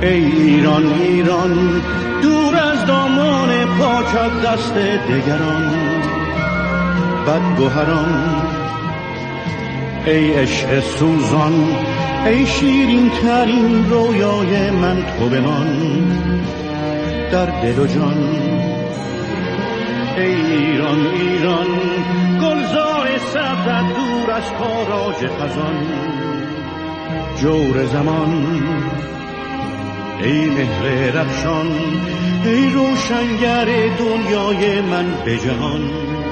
ای ایران ایران دور از دامان پاکت دست دگران بدگوهران، ای عشق سوزان، ای شیرین ترین رویای من تو بمان در دل و جان. ای ایران ایران گلزار سبزت دور از تاراج خزان جور زمان، ای مهر رخشان، ای روشنگر دنیای من به جهان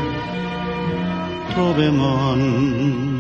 تو بمان.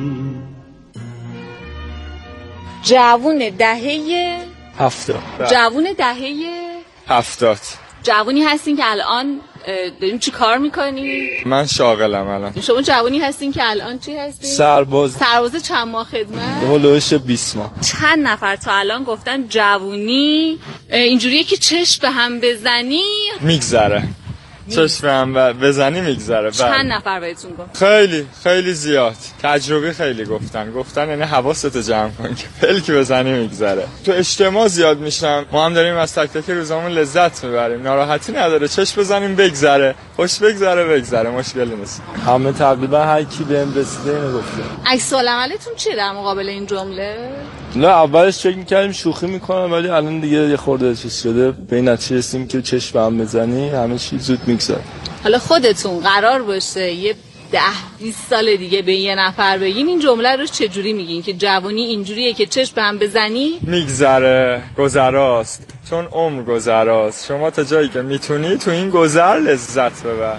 جوون دهه 70. جوون دهه 70. جوونی هستین که الان داریم چی کار میکنی؟ من شاغلم الان. شما جوونی هستین که الان چی هستین؟ سرباز چند ماه خدمت؟ هلوش 20 ماه. چند نفر تا الان گفتن جوونی اینجوریه که چشم به هم بزنی میگذره، چشم به هم بزنی میگذره. چند نفر بهتون گفت؟ خیلی زیاد. تجربی خیلی گفتن یعنی حواستو جمع کن که پلکی بزنی میگذره. تو اجتماع زیاد میشم، ما هم داریم از تک تک روزامون لذت میبریم، ناراحتی نداره، چشم بزنیم بگذره، خوش بگذره، مشکلی نیست. همه تقریبا هر کی بهم رسیده اینو گفته. عکس العملتون چیه در مقابل این جمله؟ نه اولش فکر می‌کردیم شوخی میکنم، ولی الان دیگه یه خورده چیز شده، به این نتیجه رسیدیم که چشم هم بزنی همه چی زود میگذره. حالا خودتون قرار باشه یه 10-20 سال دیگه به یه نفر بگین این جمله رو چجوری میگین که جوانی اینجوریه که چشم به هم بزنی میگذره، گذراست، چون عمر گذراست، شما تا جایی که میتونی تو این گذر لذت ببر.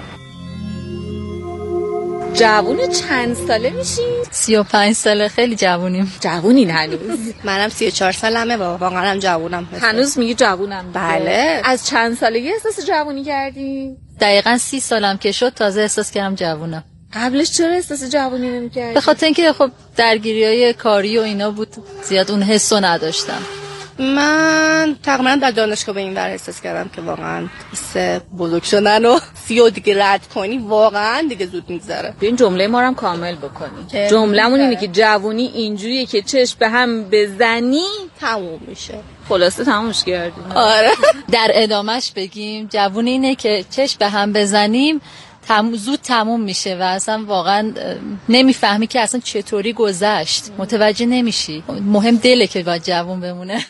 جوون چند ساله میشین؟ 35 ساله. خیلی جوونیم. جوونین هنوز؟ منم 34 سالمه، واقعا هم جوونم. هنوز میگی جوونم؟ بله. از چند سالگی احساس جوونی کردی؟ دقیقاً 30 سالم که شد تازه احساس کردم جوونم. قبلش چرا احساس جوونی نمی‌کردی؟ به خاطر اینکه خب درگیری‌های کاری و اینا بود، زیاد اون حسو نداشتم. من تقریبا در دانشگاه به این ور احساس کردم که واقعا سه بزرگ شدن و 30 دیگه رد کنی واقعا دیگه زود میگذره. این جمله ما رو هم کامل بکنی. جمله‌مون اینه که جوونی اینجوریه که چشم به هم بزنی تموم میشه. خلاصه تمومش کردیم. آره. در ادامهش بگیم جوونی اینه که چشم به هم بزنیم زود تموم میشه و اصلا واقعا نمیفهمی که اصلا چطوری گذشت، متوجه نمیشی. مهم دله که باید جوون بمونه.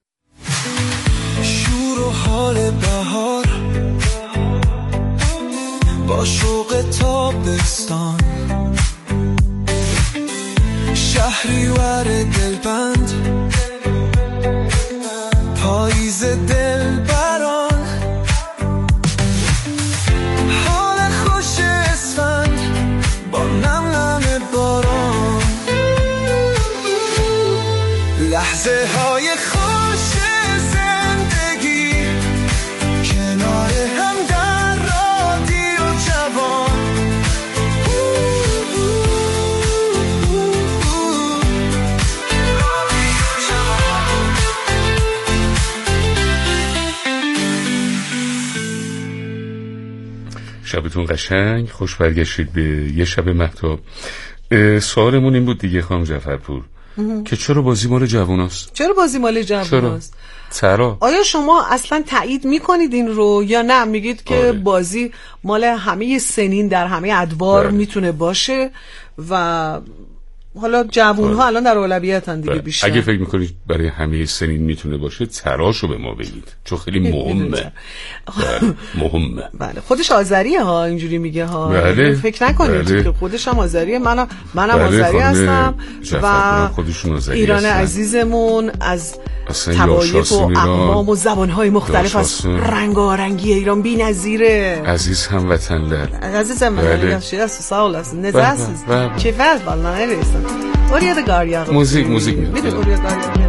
شور و حال بهار با شوق تابستان، شهریور دلبند، پاییز دلبران، حال خوش اسفند با نم نم باران، لحظه های خوش زندگی کنار هم در رادیو جوان. شبتون قشنگ، خوش برگشتید به یه شب مهتاب. سوالمون این بود دیگه خانم جعفرپور که چرا بازی مال جووناست؟ چرا بازی مال جووناست؟ چرا؟ آیا شما اصلا تایید میکنید این رو یا نه میگید که بازی مال همه سنین در همه ادوار میتونه باشه و حالا جوون‌ها الان در اولویتن دیگه بیشتر؟ اگه فکر میکنید برای همه سنین میتونه باشه تراشو به ما بگید چون خیلی مهمه. مهمه. بله خودش آذریه ها اینجوری میگه ها. بله. فکر نکنید که خودش هم آذریه. منم آذری هستم و ایران عزیزمون از طوایف و اقوام و زبان‌های مختلف از رنگارنگی ایران بی‌نظیره. عزیز هم وطن در عزیزم من شیراز سال است نزاس چه والله نرسم اوریا د گاریا موزیک میده اوریا گاریا.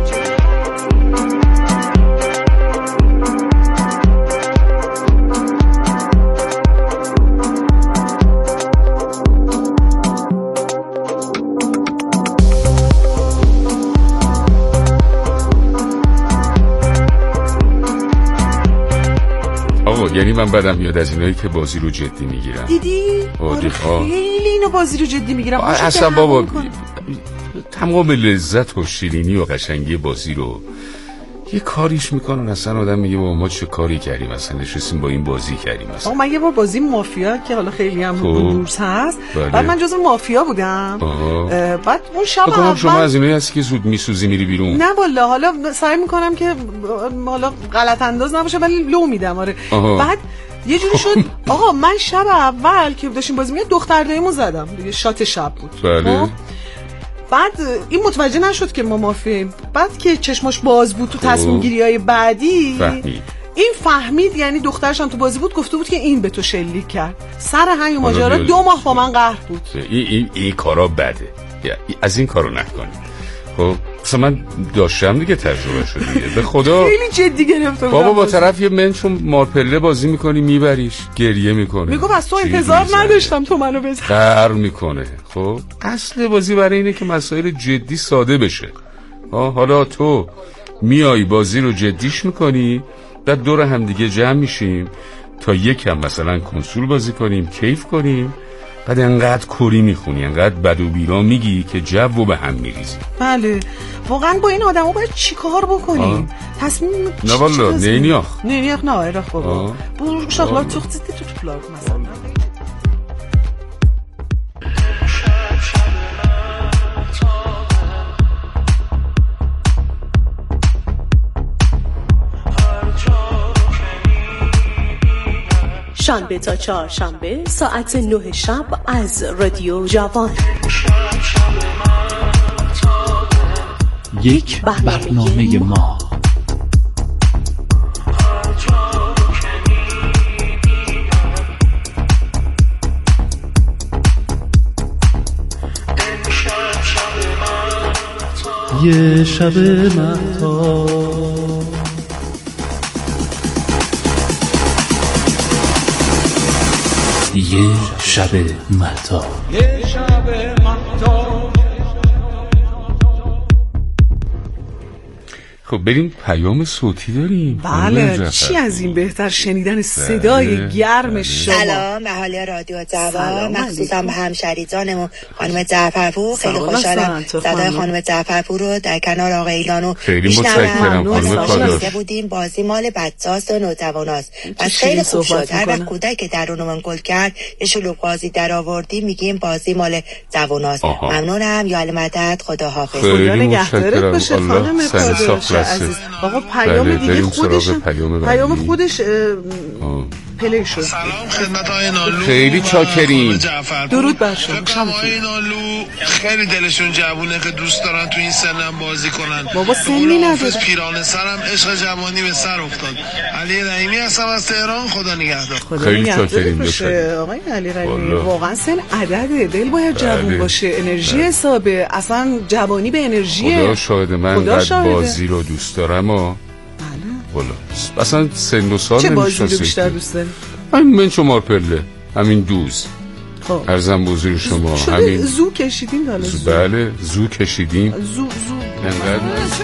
یعنی من بدم میاد از اینایی که بازی رو جدی میگیرن. دیدی؟ خیلی اینو بازی رو جدی میگیرن. اصلا بابا تمام لذت و شیرینی و قشنگی بازی رو یه کاریش میکنن اصلا آدم میگه ما چه کاری کردیم اصلا نشستیم با این بازی کردیم اصلا. من یه بار بازی مافیا که حالا خیلی هم دورس هست بعد من جزو مافیا بودم بعد اون شب اول شما از اینایی هستی که زود میسوزی میری بیرون؟ نه والا حالا سعی میکنم که حالا غلط انداز نباشه ولی لو میدم. آره بعد یه جوری شد آقا من شب اول که داشتیم بازی می‌کردیم دختر داییمو زدم دیگه شات شب بود. بله. بعد این متوجه نشد که ما مافیاییم. بعد که چشماش باز بود تو تصمیم گیری‌های بعدی این فهمید یعنی دخترش هم تو بازی بود گفته بود که این به تو شلیک کرد. سر همین ماجرا 2 ماه با من قهر بود. این کارا بده. از این کارو نکنی. خب مثلا من داشتم دیگه تجربه شد دیگه به خدا خیلی جدی گرفته بابا با طرف یه منچون مارپله بازی میکنی میبریش گریه میکنه میگم از تو انتظار نداشتم تو منو بزن قهر میکنه. خب اصل بازی برای اینه که مسائل جدی ساده بشه. حالا تو میای بازی رو جدیش میکنی بعد دور هم دیگه جمع میشیم تا یکم مثلا کنسول بازی کنیم کیف کنیم بعد انقدر کوری میخونی انقدر بد و بیرا میگی که جو به هم میریزی. بله واقعا با این آدمو باید چی کار بکنیم؟ تصمیم نه والا نینیاخ نه ایراخ بابا bu uşaqlar çox ciddi tutublar məsələn. شنبه تا چهارشنبه ساعت 9 شب از رادیو جوان. یک برنامه ما. یه شب مهتاب یه شب مهتاب خب بریم پیام صوتی داریم. بله چی از این بهتر شنیدن صدای گرم شما. سلام به حال رادیو جوان مخصوصا به همشریزانمون خانم جعفرپور. خیلی خوشحالم صدای خانم جعفرپور رو در کنار آقای ایلانو خیلی متشکرم خانم کاداش. بودیم بازی مال بچه‌هاست و نوجواناست و خیلی خوب شد. هر وقت کودک که درونمون گل کرد یه شلوغ بازی در آوردیم میگیم بازی مال جواناست. ممنونم یا المدد خداحافظ. خدا نگهدارت باشه خانم کاداش عزیز. آقا پیام دیگه خودش پیام خودش پلی شد. سلام خدمت آقای نالو. خیلی چاکریم. درود بر شما. آقای نالو خیلی دلشون جوونه که دوست دارن تو این سنم بازی کنن. بابا سنی نداره. پیران سرم عشق جوانی به سر افتاد. علی رحیمی هستم از تهران. خدا نگهدار. خیلی چاکریم باشه آقای علی رحیمی. واقعا سن عدده دل باید جوون باشه انرژی حسابه اصلا جوانی به انرژیه. خدا شاهد من قد بازی رو دوست دارم و والا اصلا سن و سال چه بازی رو بیشتر دوست داری؟ من شمار پله همین دوز ارزم بزرگ شما همین زو کشیدیم حالا بله زو کشیدیم زو انقدر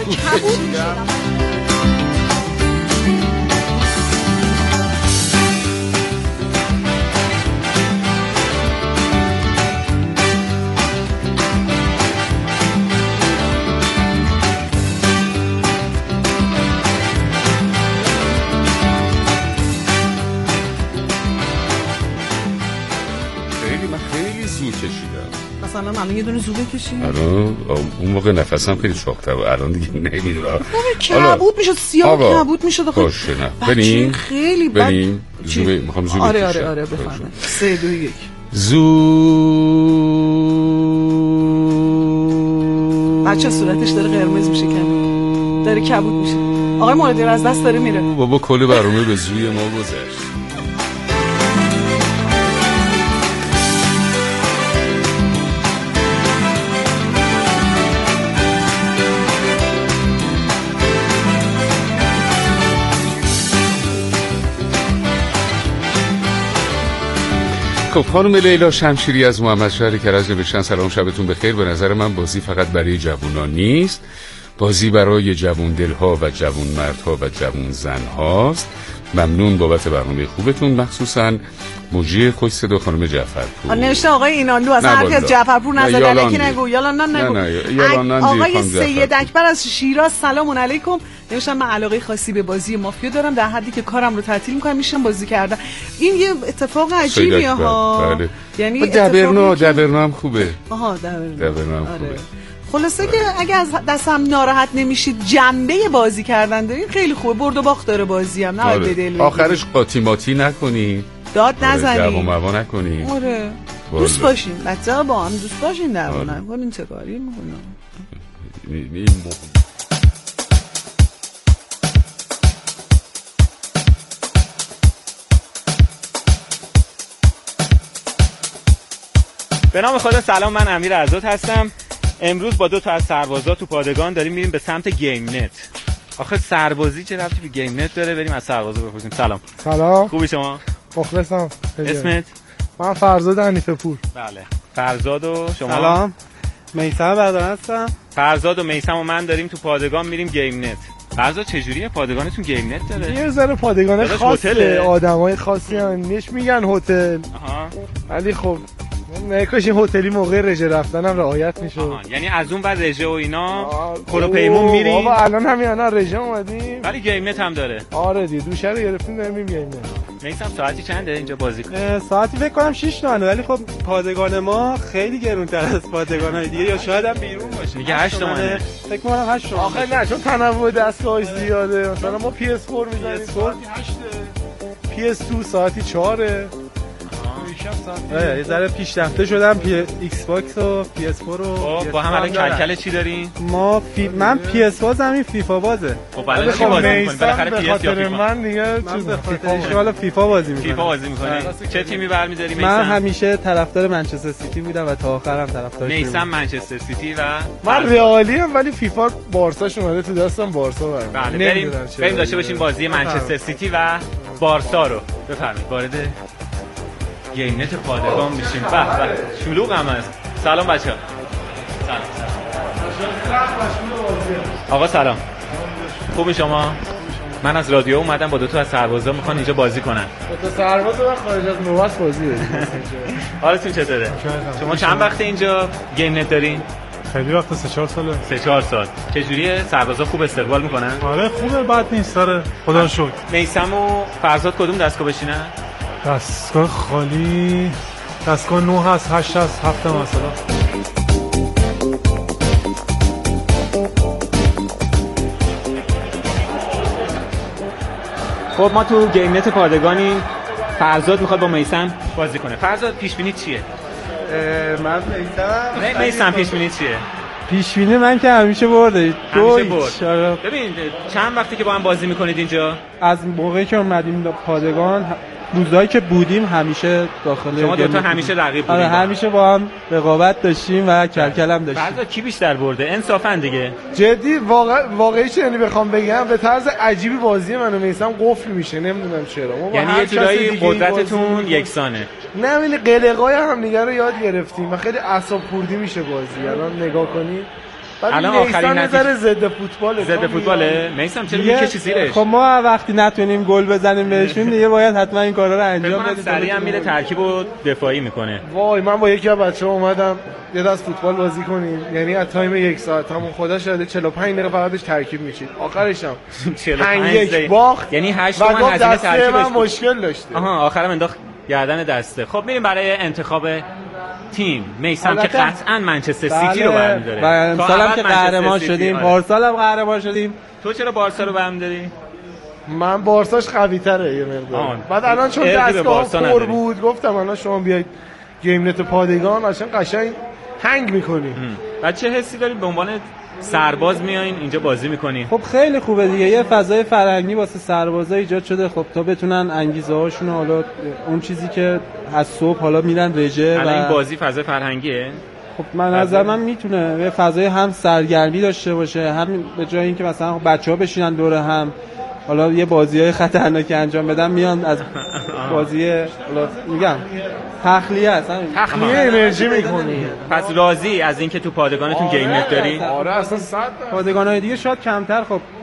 مثلا من یه دونه زو بکشیم. اون موقع نفسم خیلی چاق‌تر بود الان دیگه نمیدونم. کبود میشد سیاه کبود میشد. باشه نه بریم خیلی بریم زو میخوام زو آره بفرمایید 3 2 1 زو. بچه صورتش داره قرمز میشه داره کبود میشه. آقای مهدی از دست داره میره. بابا کل برنامه به زوی ما گذشت. خب خانم لیلا شمشیری از محمد شهر کرج نوشتن سلام شبتون بخیر. به نظر من بازی فقط برای جوانان نیست، بازی برای جوان دلها و جوان مردها و جوان زنهاست. ممنون بابت برنامه خوبتون، مخصوصا موجی خوش صدا خانم جعفرپور. نوشته آقای اینانلو اصلا هر کی جعفرپور نزد الکی نگو، یالان نگو. آقای سید اکبر از شیراز سلام علیکم. نوشتم من علاقه خاصی به بازی مافیا دارم، در حدی که کارم رو تعطیل می‌کنم میشم بازی کردن. این یه اتفاق عجیبیه ها. بله. یعنی دبرنا هم خوبه. آها دبرنا هم خوبه. خلاصه که اگه از دستم ناراحت نمیشید جنبه بازی کردن دارین خیلی خوبه، برد و باخت داره بازی هم، نه به دل آخرش قاطی نکنی، داد نزنی، دعوا موا نکنی. آره دوست باشین، بچه‌ها با هم دوست باشین، دعوا نکنین، چه کاری میکنن. به نام خدا. سلام، من امیر عزت هستم. امروز با 2 تا از سربازا تو پادگان داریم میریم به سمت گیم نت. آخه سربازی چه ربطی به گیم نت داره؟ بریم از سربازا بپرسیم. سلام. خوبی شما؟ مخلصم. اسمت؟ من فرزاد حنیفه پور. بله. فرزاد و شما؟ سلام. میثم بردار هستم. فرزاد و میثم و من داریم تو پادگان میریم گیم نت. فرزاد چجوریه پادگانتون گیم نت داره؟ یه ذره پادگان خاصه، آدمای خاصی هستن، میگن هتل. ولی خب نکاش این هتلی موقع رژه رفتنم رعایت میشه. یعنی از اون بعد رژه و اینا خود پیمون میریم. بابا الان همین رژه اومدیم. ولی گیم نت هم داره. آره دیگه دوشه رو گرفتیم داریم میریم گیم نت. میثم ساعتی چنده اینجا بازی کنیم؟ ساعتی فکر کنم 6 تومنه، ولی خب پادگان ما خیلی گرونتر از پادگان‌های دیگه، یا شاید هم بیرون باشه. میگه 8 تومنه. فکر کنم 8 تومنه. آخه نه چون تنوع دستگاهش زیاده. مثلا ما PS4 می‌زنیم ساعتی 8، PS2 ساعتی 4. یه ذره پیشرفته شدم. ایکس باکس و PS4 رو با هم الان کلکل چی دارین؟ من PS باز همین فیفا بازه. خب الان چی بازی می‌کنید؟ بالاخره PS یا فیفا؟ من دیگه اشغال فیفا بازی می‌کنم. فیفا بازی می‌کنی؟ چه تیمی برمی‌داری میثم؟ من همیشه طرفدار منچستر سیتی بودم و تا آخرم طرفدارش بودم. میثم منچستر سیتی و من رئالی ام، ولی فیفا بارساش اومده تو دستم، بارسا برام. بریم داشته باشیم بازی منچستر سیتی و بارسا رو. بفرمایید وارد گیم نت پادگان بشیم. به شلوغ هم هست. سلام بچه‌ها. آقا سلام. خوبی شما؟ من از رادیو اومدم با 2 تا از سربازا میخوان اینجا بازی کنن. 2 تا سرباز و خارج از نواس بازی بدید. حالتون چطوره؟ شما چند وقت اینجا گیم نت دارین؟ خیلی وقت، 3-4 ساله. 3-4 سال. چجوریه؟ سربازا خوب استقبال میکنن؟ آره خوبه، بد نیست. آره خدا رو شکر. میثم و فرزاد کدوم دستگاه بشینن؟ دستگاه خالی، دستگاه 9 هست، 8 هست، 7 مثلا. خب ما تو گیم نت پادگانی، فرزاد میخواد با میثم بازی کنه. فرزاد پیش بینی چیه؟ من میثم پیش بینی چیه؟ پیش بینی من که همیشه برده. همیشه برد. ببین چند وقتی که با هم بازی میکنید اینجا؟ از موقعی که اومدیم پادگان، روزایی که بودیم همیشه داخل شما 2 تا همیشه رقیب بودیم. آره همیشه با هم رقابت داشتیم و کلکل هم داشتیم. فرضا کی بیشتر برده؟ انصافا دیگه. جدی واقعیش یعنی بخوام بگم به طرز عجیبی بازی من و میثم قفل میشه، نمیدونم چرا. یعنی یه جورایی قدرتتون یکسانه. نه همین قلقای هم دیگه رو یاد گرفتیم و خیلی اعصاب خوردی میشه بازی. الان نگاه کنی الان آخرین نظر ضد فوتباله. میثم چرا میکشی زیرش؟ خب ما وقتی نتونیم گل بزنیم بهشون دیگه باید حتما این کارا رو انجام بدیم. سریع هم میره ترکیبو دفاعی میکنه. وای من با یکی از بچه‌ها اومدم یه دست فوتبال بازی کنیم، یعنی از تایم 1 ساعت همون خدا شده 45 دقیقه فقطش ترکیب میچید. آخرش هم 5-1 باخت، یعنی 8 تومن هزینه ترکیبش مشکل داشت. آخرام انداخت گردن دسته. خب میریم برای انتخاب تیم. میثم که قطعا منچستر سیتی رو برمی‌داره. امسالم که قهرمان شدیم، پارسال هم قهرمان شدیم. تو چرا بارسا رو برمی‌داری؟ من بارساش قوی‌تره یه مقدار. بعد الان چون دستگاه پر بود گفتم الان شما بیاید گیم نت پادگان قشنگ هنگ می‌کنی. بعد چه حسی داری به عنوان سرباز میایین اینجا بازی میکنین؟ خب خیلی خوبه دیگه، یه فضای فرهنگی واسه سربازا ایجاد شده. خب تا بتونن انگیزه هاشون، حالا اون چیزی که از صبح حالا میرن رژه و این بازی فضای فرهنگیه. خب من نظر من میتونه یه فضای هم سرگرمی داشته باشه، هم به جای اینکه مثلا بچه‌ها بشینن دور هم حالا یه بازی‌های خطرناکی انجام بدن، میان از بازی حالا میگم تخلیه انرژی میکنی. پس راضی از اینکه تو پادگانتون گیم نت دارین؟ آره اصلا 100 پادگان‌های دیگه شاید کمتر. خب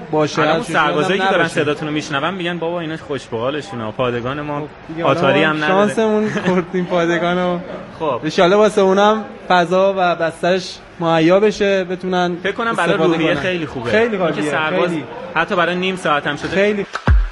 باشه. الان سربازایی که دارن صداتون رو میشنون میگن بابا اینا خوش به حالشونه، پادگان ما آتاری هم نداره. شانسمون خوردیم پادگانو. خب ان شاءالله واسه اونم فضا و بسترش مهیا بشه، بتونن فکر کنم برای روحیه خیلی خوبه. خیلی عالیه. که سرباز حتی برای نیم ساعت هم شده خیلی.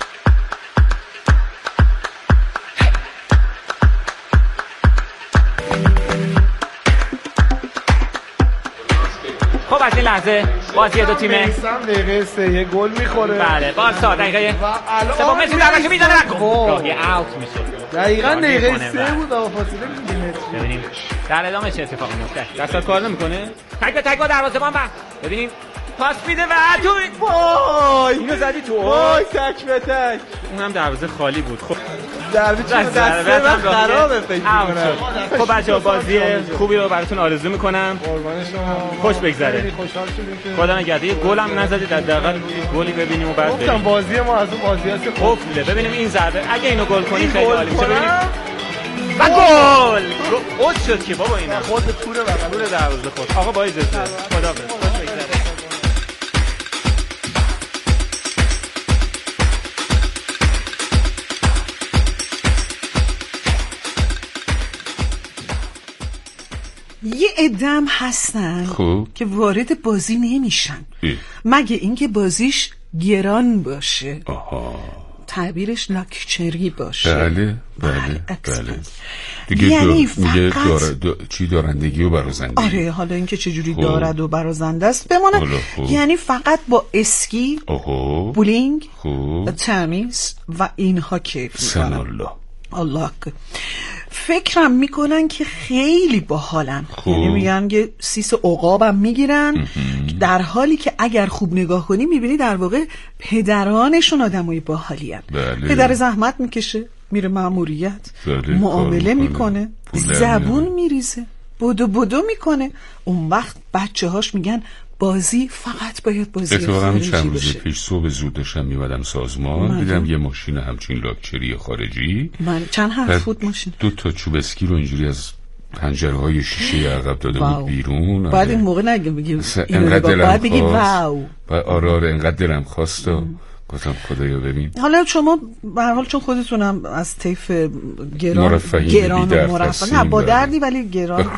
خب از این لحظه بازی دو تیمه میسم دقیقه 3 یه گل میخوره. بله بارسا دقیقه سوم مسی درش میزنه راهی اوت میشه. دقیقاً دقیقه 3 بود و فاصله میلیمتری. ببینیم در ادامه چه اتفاقی میفته. دستات کار نمیکنه. تک به تک با دروازه‌بان ببینیم پاس میده و تو وای اینو زدی تو. وای تک به تک. اونم دروازه خالی بود. خب دربی چه دسته من خرابه فکر می‌کنم. خب بچه‌ها بازی خوبی رو براتون آرزو می‌کنم. قربان شما. خوش بگذره. خوشحال شدیم که خدا نگهدار. یه گل هم نزدید حداقل گلی ببینیم و بعد گفتم بازی ما از اون بازیاست قفله. ببینیم این ضربه اگه اینو گل کنی خیلی عالی میشه. ببینیم و گل. اوت شد که بابا اینا خود توره بغل دروازه خود. آقا با اجازه خدا خوش بگذره. یه عدم هستن که وارد بازی نمیشن مگه اینکه بازیش گران باشه. تعبیرش لاکچری باشه. بله دیگه یعنی میگه چی دارندگی و برازندگی. آره حالا اینکه چجوری دارد و برازنده است بمانه. یعنی فقط با اسکی بولینگ تمیز و اینها کیف میکنن. الله فکرم میکنن که خیلی باحالن. یعنی میگن که سیس عقابم میگیرن، در حالی که اگر خوب نگاه کنی میبینی در واقع پدرانشون آدمای باحالی هن. پدر زحمت میکشه، میره ماموریت، معامله میکنه، زبون میریزه، بدو میکنه. اون وقت بچه هاش میگن بازی فقط باید بازی اتفاقا خارجی چند روز باشه. پیش صبح زود داشتم میمدم سازمان دیدم یه ماشین همچین لاکچری خارجی چند هفت فوت ماشین 2 تا چوب اسکی رو اینجوری از پنجره‌های شیشه عقب داده بود بیرون. بعد این موقع نگه بگیم بعد بگیم واو. آره انقدر دلم خواست و گفتم خدایا ببین. حالا شما به هر حال چون خودتونم از طیف گران و مرفه نه با دردی ولی گران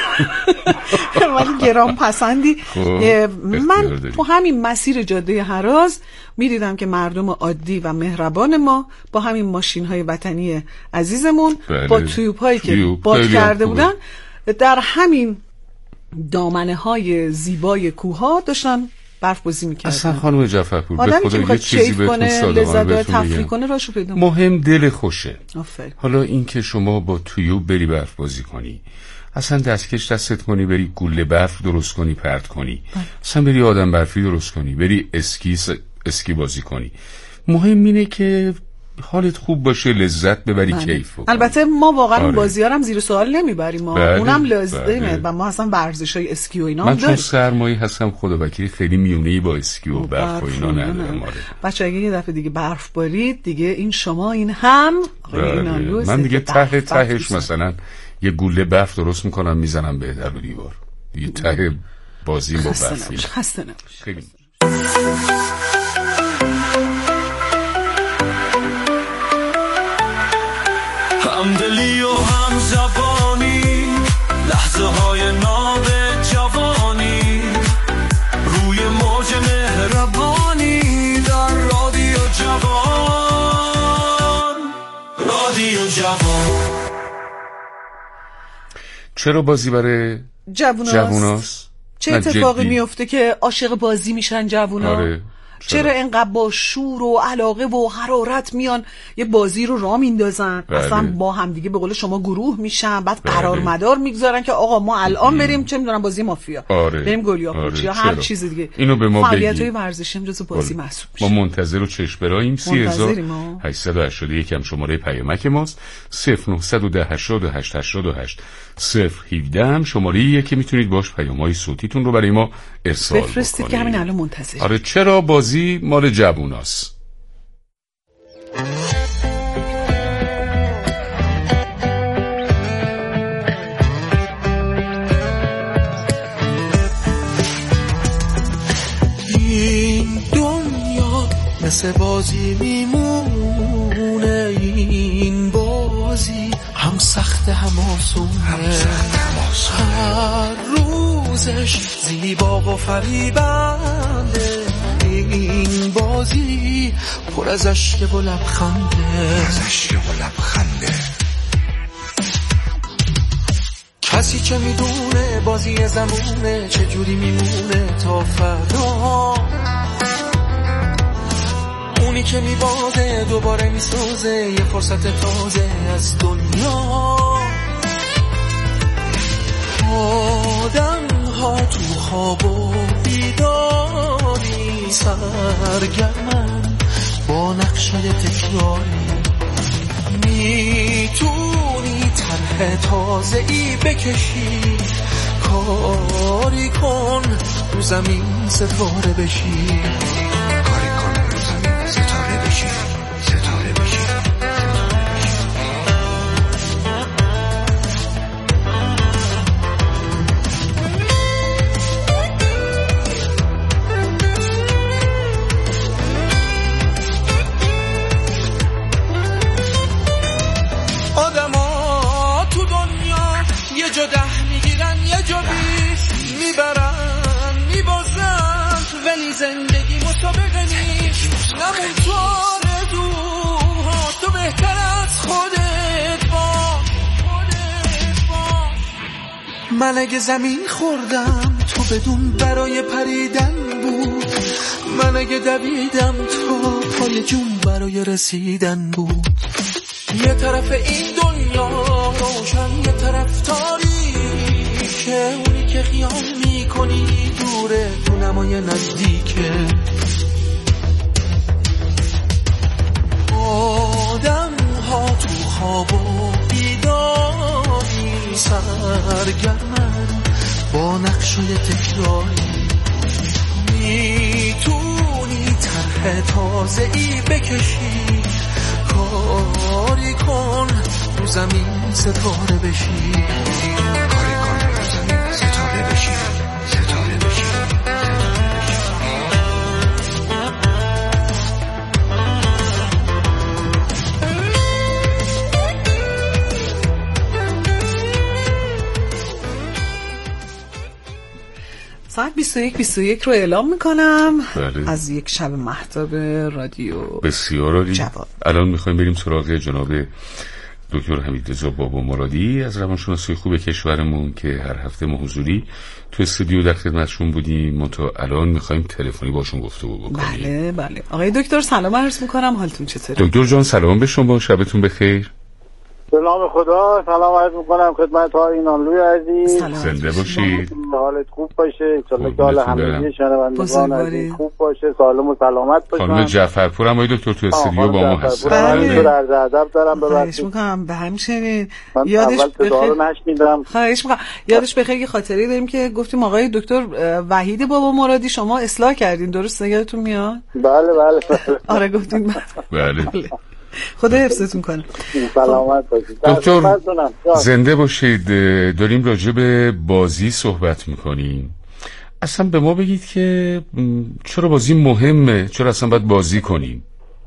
پسندی. من تو همین مسیر جاده هراز میدیدم که مردم عادی و مهربان ما با همین ماشین های وطنی عزیزمون با تویوب هایی که باد کرده بودن در همین دامنه های زیبای کوها داشتن برف بازی میکردن. اصلا خانم جعفرپور به خدا یه چیزی بهتون صادقانه تفریح کنه راشو پیدا کنه. مهم دل خوشه. آفرین. حالا این که شما با تویوب بری برف بازی کنی، اصلا دستکش دستت کنی بری گوله برف درست کنی پرت کنی، اصلا بری آدم برفی درست کنی، بری اسکی بازی کنی، مهم اینه که حالت خوب باشه، لذت ببری، کیف بکنی. البته ما واقعا اون بازی‌ها هم زیر سوال نمیبریم، اونم لازمه و ما اصلا ورزش‌های اسکی و اینا من چون سرمایه هستم خدا وکیلی خیلی میونه‌ای با اسکی و برف و اینا ندارم. بچه اگه یه دفعه دیگه برف بارید دیگه این شما این هم من دیگه تهش مثلا یه گوله برف درست میکنم میزنم به در و دیوار دیگه ته بازی با برف. خسته نباش. خیلی همدلی و هم زبانی، لحظه های ناب جوانی، روی موج مهربانی در رادیو جوان. چرا بازی برای جووناست؟ چه اتفاقی میفته که عاشق بازی میشن جوونا؟ چرا اینقدر با شور و علاقه و حرارت میان یه بازی رو راه میندازن؟ اصلا با هم دیگه به قول شما گروه میشن، بعد قرار مدار میگذارن که آقا ما الان بریم چه میدونم بازی مافیا، بریم گلیاپوچ یا هر چیز دیگه. اینو به ما بگید. فعالیت‌های ورزشی جزو بازی محسوب میشه. ما منتظر و چشم براییم. 3881 هم شماره پیامک ماست. 0910 88 88 017 هم شماره‌ایه که میتونید باش پیام‌های صوتیتون رو برای ما ارسال بکنید. بفرستید که همین الان منتظریم. آره چرا بازی مال جووناست. این دنیا مثل بازی میمونه این بازی، هم سخت هم آسونه، هر روزش زیبا و فریبنده، این بازی پر از عشق و لبخنده. کسی که میدونه بازی زمونه چجوری میمونه تا فردا، اونی که میبازه دوباره میسازه یه فرصت تازه از دنیا. آدم ها تو خواب و بیداری سرگرمن با نقشه تکراری، میتونی طرح تازه ای بکشی، کاری کن رو زمین ستاره بشی، کاری کن رو زمین ستاره بشی، ستاره بشی. جا ده میگیرن یه جا بیست میبرن میبازن، ولی زندگی مسابقه نیست، نمونطور دوها تو بهتر از خودت باش. من اگه زمین خوردم تو بدون برای پریدن بود، من اگه دویدم تو پای جون برای رسیدن بود. یه طرف این دنیا روشن یه طرف تاریکه، اونی که خیال میکنی دوره تو نمای نزدیکه. آدم ها تو خواب و بیداری سرگرمن با نقشه تکراری، میتونی طرح تازه ای بکشی، کاری کن رو زمین ستاره بشی، کاری کن رو زمین ستاره بشی، ستاره بشی. ساعت 21 رو اعلام میکنم. بله. از یک شب مهتاب رادیو بسیار عالی. الان میخوایم بریم سراغ جناب دکتر حمیدرضا بابا مرادی از روانشناسی خوب کشورمون که هر هفته ما حضوری تو استودیو در خدمتشون بودیم، ما تا الان میخوایم تلفنی باشون گفتگو بکنیم. بله. آقای دکتر سلام عرض میکنم، حالتون چطوره؟ دکتر جان سلام به شما، شبتون بخیر. به نام خدا سلام عرض میکنم خدمت های اینانلوی عزیز. زنده باشید، حالت خوب باشه، انشالله که حال همه شنوندگان عزیز خوب باشه، سالم و سلامت باشن. خانم جعفرپور هم دکتر تو استودیو با ما هستن. بله عرض ادب دارم، خواهش میکنم. به همچنین یادش بخیر نشنیدم. خواهش میکنم یادش بخیر یه خاطری داریم که گفتیم آقای دکتر وحید بابا مرادی شما اصلاح کردین، درسته؟ یادتون میاد؟ بله. آره گفتیم. بله. خدا حفظتون کنه. سلامت باشید دکتر، زنده باشید. داریم راجع به بازی صحبت میکنیم. اصلا به ما بگید که چرا بازی مهمه، چرا اصلا باید بازی کنیم؟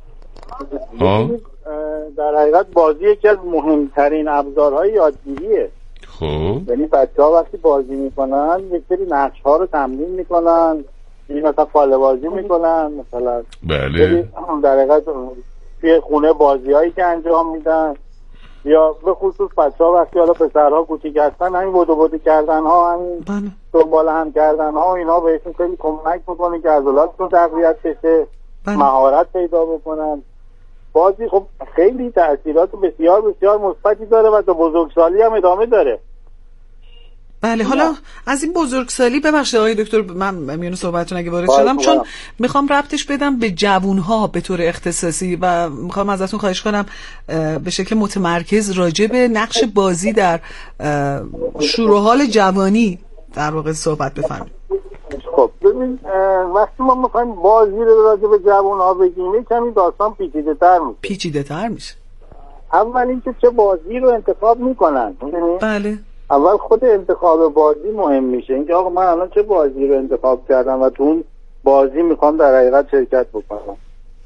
در حقیقت بازی یکی از مهمترین ابزارهای یادگیریه. خب یعنی بچه‌ها وقتی بازی میکنن یک سری نقش‌ها رو تمرین میکنن، مثلا فاله بازی میکنن مثلا. بله. در حقیقت توی خونه بازیایی که انجام میدن، یا به خصوص بچه‌ها وقتی حالا پسرها کوچیک هستن همین بدو کردن ها، همین دنبال هم کردن ها، اینا بهشون خیلی کمک میکنه که عضلاتشون تقویت بشه، مهارت پیدا بکنن. بازی خب خیلی تأثیرات بسیار بسیار مثبتی داره و تا بزرگسالی هم ادامه داره. بله. حالا از این بزرگسالی ببخشید آقای دکتر من میون صحبتتون اگه وارد شدم، چون میخوام ربطش بدم به جوانها به طور اختصاصی و میخوام ازتون خواهش کنم به شکل متمرکز راجع به نقش بازی در شور و حال جوانی در واقع صحبت بفرمایید. خب ببین وقتی ما میخوایم بازی رو راجع به جوانها بگیم کمی داستان پیچیده‌تر میشه. اول اینکه چه بازی رو انتخاب میکنن. بله. اول خود انتخاب بازی مهم میشه، اینکه آقا من الان چه بازی رو انتخاب کردم و تو اون بازی میخوام در حقیقت شرکت بکنم.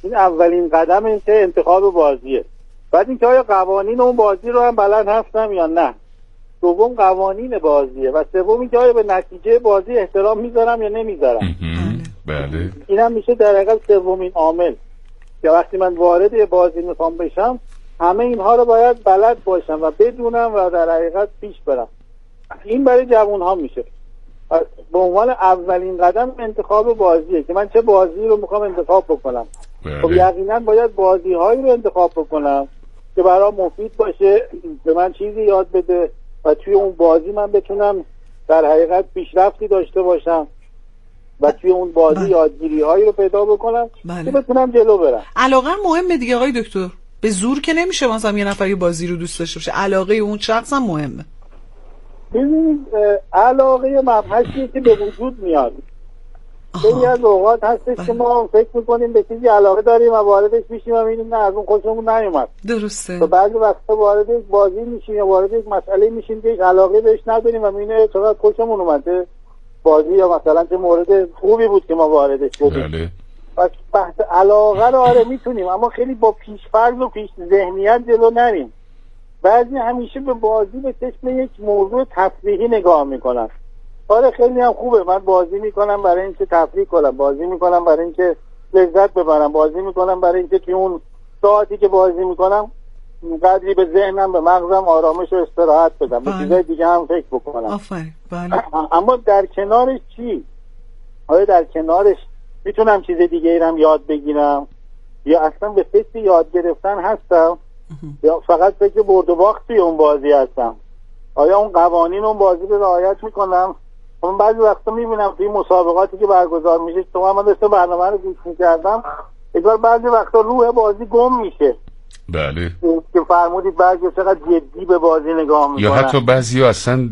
این اولین قدم این که انتخاب بازیه. بعد اینکه آیا قوانین اون بازی رو هم بلد هستم یا نه. دوم قوانین بازیه و سوم اینکه آیا به نتیجه بازی احترام میذارم یا نمیذارم. بله. این هم میشه در حقیقت سومین عامل که وقتی من وارد یه بازی میخوام بشم همه اینها رو باید بلد باشم و بدونم و در حقیقت پیش برم. این برای جوان ها میشه. به عنوان اولین قدم انتخاب بازیه که من چه بازی رو میخوام انتخاب بکنم. خب یقینا باید بازی هایی رو انتخاب بکنم که برام مفید باشه، به من چیزی یاد بده و توی اون بازی من بتونم در حقیقت پیشرفتی داشته باشم و توی اون بازی یادگیری هایی رو پیدا بکنم که بتونم جلو برم. علاقه مهمه دیگه آقای دکتر، به زور که نمیشه مثلا یه نفر یه بازی رو دوست داشته باشه، علاقه اون شخص هم مهمه. ببینید علاقه مبحثیه که به وجود میاد. خیلی از اوقات هستش که ما فکر میکنیم به چیزی علاقه داریم و واردش میشیم و میبینیم نه از اون خوشمون نیومد. درسته. و بعضی وقتا وارد یک بازی میشیم یا وارد یک مسئله میشیم که یک علاقه بهش نداریم و میبینیم چقدر خوشمون اومده بازی یا مثلا چه مورد خوبی بود که ما واردش شدیم. و بحث علاقه رو آره میتونیم اما خیلی با پیش‌فرض و پیش ذهنیت جلو نریم. بعضی همیشه به بازی به چشم یک موضوع تفریحی نگاه میکنن. آره خیلی هم خوبه، من بازی میکنم برای اینکه تفریح کنم، بازی میکنم برای اینکه لذت ببرم، بازی میکنم برای اینکه توی اون ساعتی که بازی میکنم قدری به ذهنم به مغزم آرامش و استراحت بدم، به چیزای دیگه هم فکر بکنم. آفرین. بله. اما در کنارش چی؟ آیا در کنارش میتونم چیز دیگه ای هم یاد بگیرم یا اصلا به فکر یاد گرفتن هستم یا فقط فکر برد و باخت توی اون بازی هستم؟ آیا اون قوانین اون بازی رو رعایت میکنم؟ من بعضی وقتا میبینم توی مسابقاتی که برگزار میشه، تو من داشتم برنامه رو گوش میکردم، اگر بعضی وقتا روح بازی گم میشه. بله. که فرمودید بعضی چقدر جدی به بازی نگاه میکنن یا حتی بعضی اصلا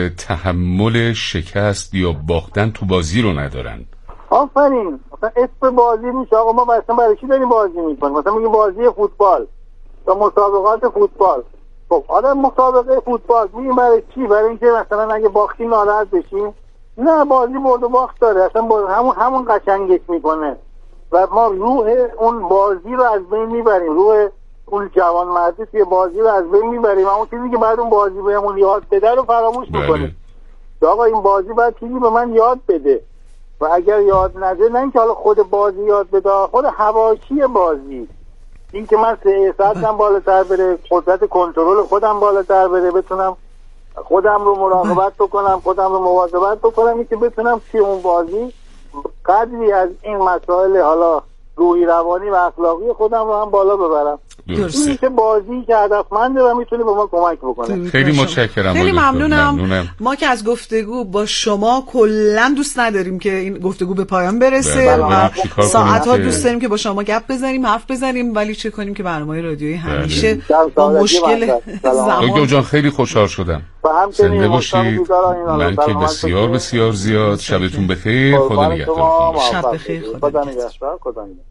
تحمل شکست یا باختن تو بازی رو ندارن. آفرین. مثلا اسم بازی میشه آقا ما اصلا برای چی داریم بازی میکنیم؟ مثلا میگیم بازی فوتبال یا مسابقات فوتبال. خب آره مسابقه فوتبال میگیم برای چی؟ برای اینکه مثلا اگه باختیم ناراحت بشیم؟ نه، بازی برد و باخت داره، اصلا همون قشنگش میکنه و ما روح اون بازی رو از بین میبریم، روح اون جوان مردی توی بازی رو از بین میبریم، اون چیزی که بعد اون بازی بهمون یاد بده رو فراموش میکنیم. آقا این بازی باید چیزی به من یاد بده و اگر یاد نده، نه اینکه حالا خود بازی یاد بده، خود حواشی بازی، این که من سعادتم بالاتر بره، قدرت کنترل خودم بالاتر بره، بتونم خودم رو مراقبت بکنم، خودم رو مواظبت بکنم، این که بتونم توی اون بازی قدری از این مسائل حالا روحی روانی و اخلاقی خودم رو هم بالا ببرم. این که بازی که هدفمنده و میتونه به ما کمک بکنه. خیلی متشکرم. خیلی ممنونم. ما که از گفتگو با شما کلا دوست نداریم که این گفتگو به پایان برسه و ساعت‌ها دوست داریم که با شما گپ بزنیم، حرف بزنیم، ولی چه کنیم که برنامه رادیویی همیشه با مشکل زمان. دکتر جان خیلی خوشحال شدم. زنده باشید. من که بسیار بسیار زیاد. شبتون بخیر. خدا نگهدار. شب بخیر. خدا نگهدار. خدا نگهدار.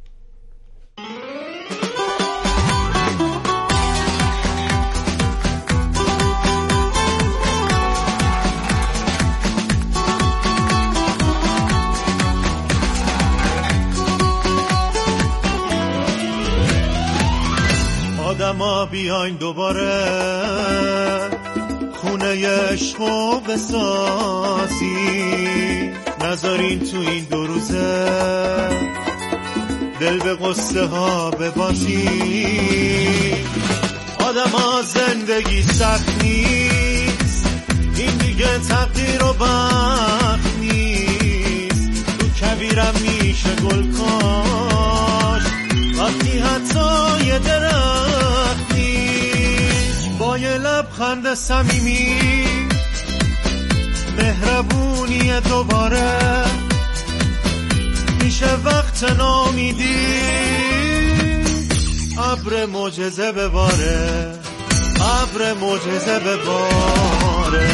آدما بیاین دوباره خونه عشقو بسازی، نذارین تو این دو روزه دل به قصه ها ببازی. آدما زندگی سخت نیست، این دیگه تقدیر و بخت نیست، تو کبیرم میشه گل کاش وقتی حتی یه درخت نیست، با یه لبخند صمیمی مهربونی دوباره میشه وقت نامیدی ابر معجزه بباره، ابر معجزه بباره.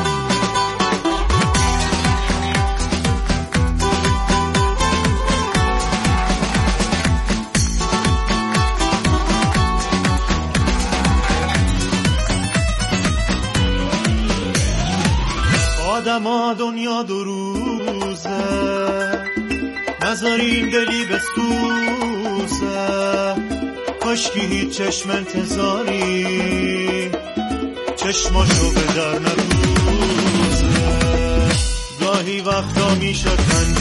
آدما دنیا دو روزه، نذارین دلی بسوزه، روزه کاشکی هیچ چشم انتظاری چشماشو به در نبوزه گاهی وقتا میشه